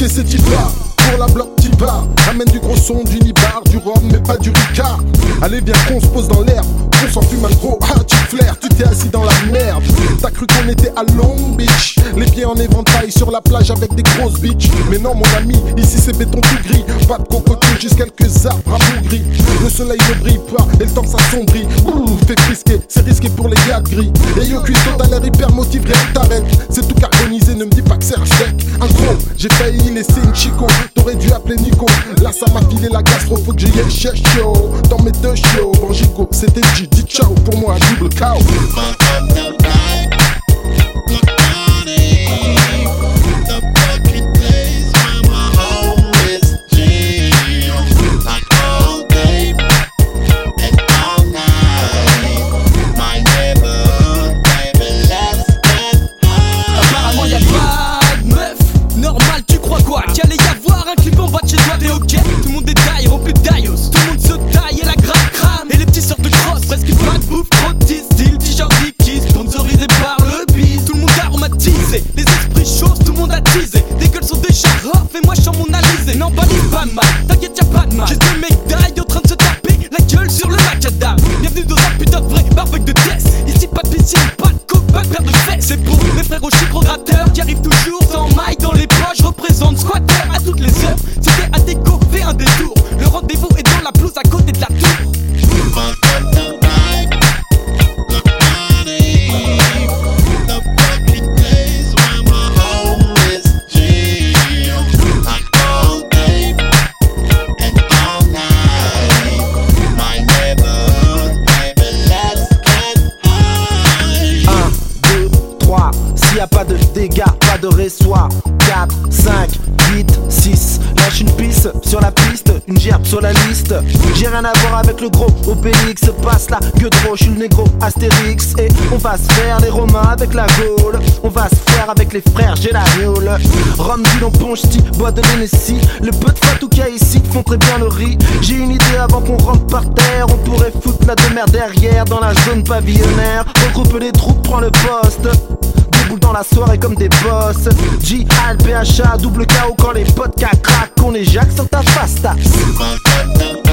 ces types-là. Pour la bloc Tipa, ramène du gros son, du nibar, du rhum, mais pas du ricard. Allez viens qu'on se pose dans l'herbe, on s'en fume un gros, ah tu flaires, tu t'es assis dans la merde. T'as cru qu'on était à Long Beach, les pieds en éventail sur la plage avec des grosses bitches. Mais non mon ami, ici c'est béton tout gris, pas de cocotier, juste quelques arbres gris. Le soleil ne brille pas et le temps s'assombrit. Fait frisquer, c'est risqué pour les gars gris. Et yo cuistot t'as l'air hyper motivé, rien t'arrête. C'est tout carbonisé, ne me dis pas que c'est un chèque. Un gros, j'ai failli laisser une chico, t'aurais dû appeler Nico. Là ça m'a filé la gastro, faut que j'y aille chaud. Dans mes deux shows, bon Gico, c'était G, dis ciao, pour moi un double KO. Les esprits chauds, tout le monde a teasé. Les gueules sont déjà off et moi je chante mon alizé. Non, balise pas mal, t'inquiète y'a pas de mal. J'ai deux médailles en train de se taper la gueule sur le macadam. Bienvenue dans un putain de vrai barbecue de test. Ici pas de piscine, pas de coke, pas de paire de fesses. C'est pour mes frères aux chiffres gratteurs qui arrivent toujours sans maille dans les poches. Je représente squatter à toutes les heures. C'était à déco, fais un détour. Le rendez-vous est dans la pelouse à côté de la tour. Y'a pas de dégâts, pas de ressoir. 4, 5, 8, 6. Lâche une pisse sur la piste, une gerbe sur la liste. J'ai rien à voir avec le gros Obélix. Passe là, que trop, je suis le négro Astérix. Et on va se faire les Romains avec la Gaule. On va se faire avec les frères, j'ai la viole. Rhum, bidon, ponche, bois de l'Hennessy. Le peu de fatou qu'il y a ici font très bien le riz. J'ai une idée avant qu'on rentre par terre. On pourrait foutre la demeure derrière dans la zone pavillonnaire. Regroupe les troupes, prends le poste. Boule dans la soirée comme des boss. J, Al, PHA, double KO quand les potes craquent. On est Jacques sur ta face.